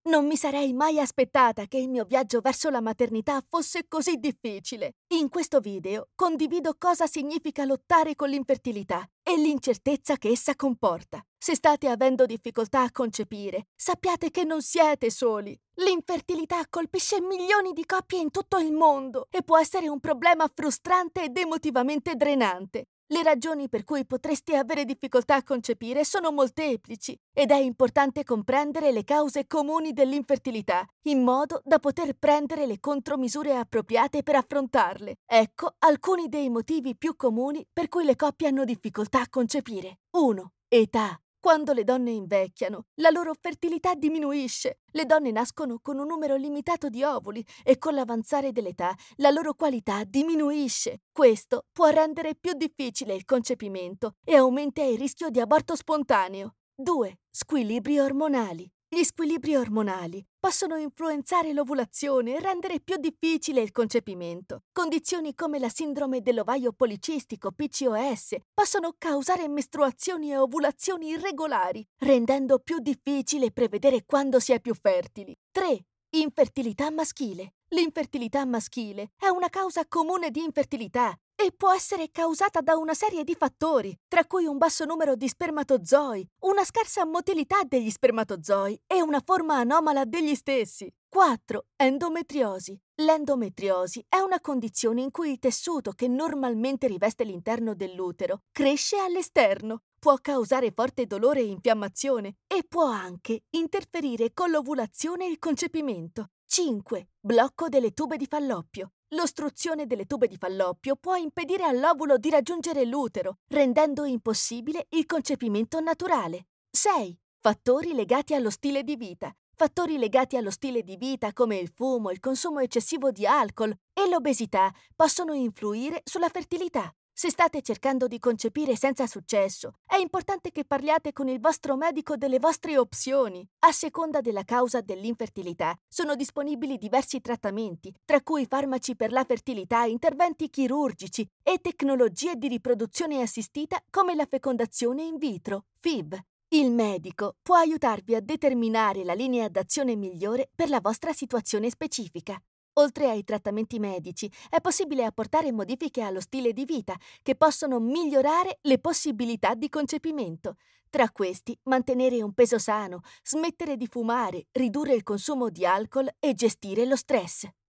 Non mi sarei mai aspettata che il mio viaggio verso la maternità fosse così difficile. In questo video condivido cosa significa lottare con l'infertilità e l'incertezza che essa comporta. Se state avendo difficoltà a concepire, sappiate che non siete soli. L'infertilità colpisce milioni di coppie in tutto il mondo e può essere un problema frustrante ed emotivamente drenante. Le ragioni per cui potreste avere difficoltà a concepire sono molteplici ed è importante comprendere le cause comuni dell'infertilità, in modo da poter prendere le contromisure appropriate per affrontarle. Ecco alcuni dei motivi più comuni per cui le coppie hanno difficoltà a concepire. 1. Età. Quando le donne invecchiano, la loro fertilità diminuisce. Le donne nascono con un numero limitato di ovuli e con l'avanzare dell'età la loro qualità diminuisce. Questo può rendere più difficile il concepimento e aumenta il rischio di aborto spontaneo. 2. Squilibri ormonali. Gli squilibri ormonali possono influenzare l'ovulazione e rendere più difficile il concepimento. Condizioni come la sindrome dell'ovaio policistico (PCOS) possono causare mestruazioni e ovulazioni irregolari, rendendo più difficile prevedere quando si è più fertili. 3. Infertilità maschile. L'infertilità maschile è una causa comune di infertilità e può essere causata da una serie di fattori, tra cui un basso numero di spermatozoi, una scarsa motilità degli spermatozoi e una forma anomala degli stessi. 4. Endometriosi. L'endometriosi è una condizione in cui il tessuto che normalmente riveste l'interno dell'utero cresce all'esterno, può causare forte dolore e infiammazione e può anche interferire con l'ovulazione e il concepimento. 5. Blocco delle tube di Falloppio. L'ostruzione delle tube di Falloppio può impedire all'ovulo di raggiungere l'utero, rendendo impossibile il concepimento naturale. 6. Fattori legati allo stile di vita. Fattori legati allo stile di vita come il fumo, il consumo eccessivo di alcol e l'obesità possono influire sulla fertilità. Se state cercando di concepire senza successo, è importante che parliate con il vostro medico delle vostre opzioni. A seconda della causa dell'infertilità, sono disponibili diversi trattamenti, tra cui farmaci per la fertilità, interventi chirurgici e tecnologie di riproduzione assistita come la fecondazione in vitro, FIV. Il medico può aiutarvi a determinare la linea d'azione migliore per la vostra situazione specifica. Oltre ai trattamenti medici, è possibile apportare modifiche allo stile di vita che possono migliorare le possibilità di concepimento. Tra questi, mantenere un peso sano, smettere di fumare, ridurre il consumo di alcol e gestire lo stress.